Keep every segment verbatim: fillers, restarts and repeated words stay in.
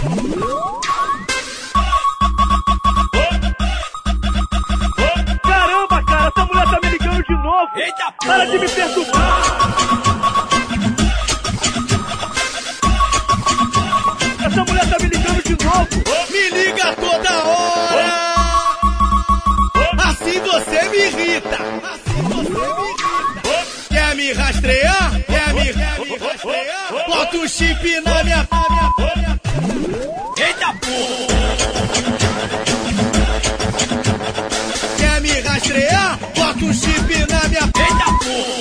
Caramba, cara, essa mulher tá me ligando de novo. Eita, para de me perturbar. Essa mulher tá me ligando de novo. Me liga toda hora. Assim você me irrita. Assim você me irrita. Quer me rastrear? Quer me, quer me rastrear? Bota o chip na minha... Eita, porra! Quer me rastrear? Bota o chip na minha... Eita, porra!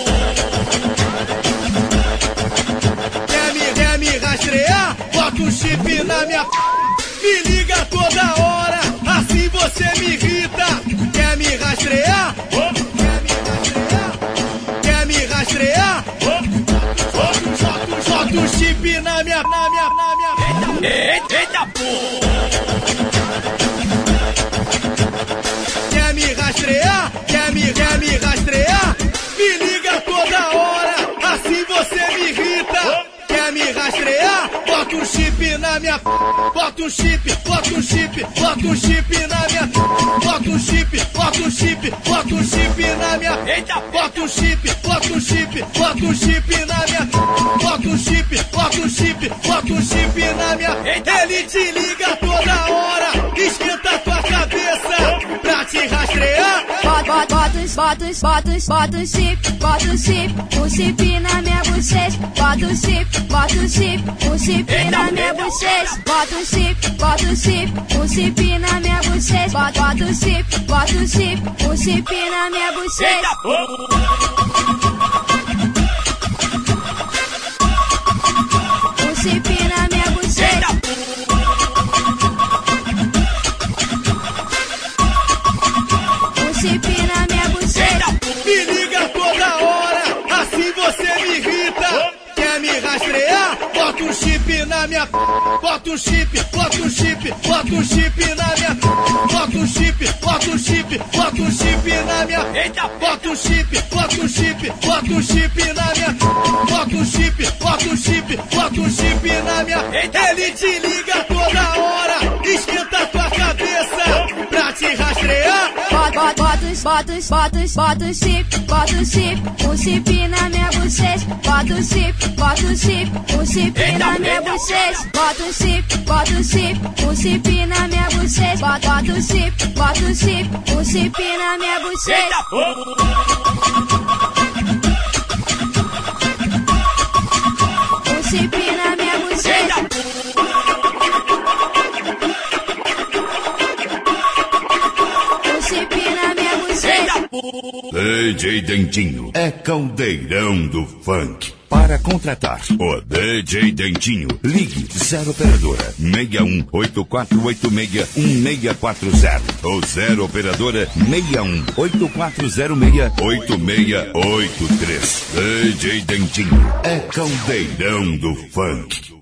Quer me, quer me rastrear? Bota o chip na minha... Me liga toda hora, assim você me irrita. Quer me rastrear? Quer me rastrear? Quer me rastrear? Bota o chip na minha... Na minha, na minha... Eita, eita, porra! Quer me rastrear? Quer me, quer me rastrear? Me liga toda hora, assim você me irrita. Quer me rastrear? Bota o chip na minha... Bota o chip, bota o chip, bota o chip na minha... Bota o chip, bota o chip, bota o chip na minha... Eita, bota o chip, bota o chip, bota o chip na minha... Bota o chip, bota o chip, bota o chip na minha... Ele te liga toda hora, esquenta tua cabeça pra te rastrear. Bota, bota, bota, bota, bota o chip, bota o chip, o chip na minha bochecha. Bota o chip, bota o chip, o chip na minha bochecha. Bota o chip, bota o chip, o chip na minha bochecha. Bota, bota o chip, bota o chip, o chip na minha bochecha. O chip na minha bochecha. O chip na minha bochecha. Me liga toda hora, assim você me irrita. Quer me rastrear? Bota o chip na minha... Bota o chip, bota o chip, bota o chip na minha... Bota o chip, bota o chip, bota o chip na minha... Bota o chip, bota o chip, bota o chip na minha... Bota o chip, bota o chip, bota o chip na minha... Ele te liga toda hora, esquenta tua cabeça pra te rastrear. Bota, bota, bota, bota, bota o chip, bota o chip, o chip na minha bochecha. Bota o chip, bota o chip, o chip na minha bochecha. Bota o chip, bota o chip, o chip na minha bochecha. Bota, bota o chip, bota o chip, o chip na minha bochecha. O chip na minha bochecha. O chip na minha bochecha. D J Dentinho é caldeirão do funk. Para contratar o D J Dentinho, ligue zero operadora seis um oito quatro oito seis um seis quatro zero ou zero operadora seis um oito quatro zero seis oito seis oito três. D J Dentinho é caldeirão do funk.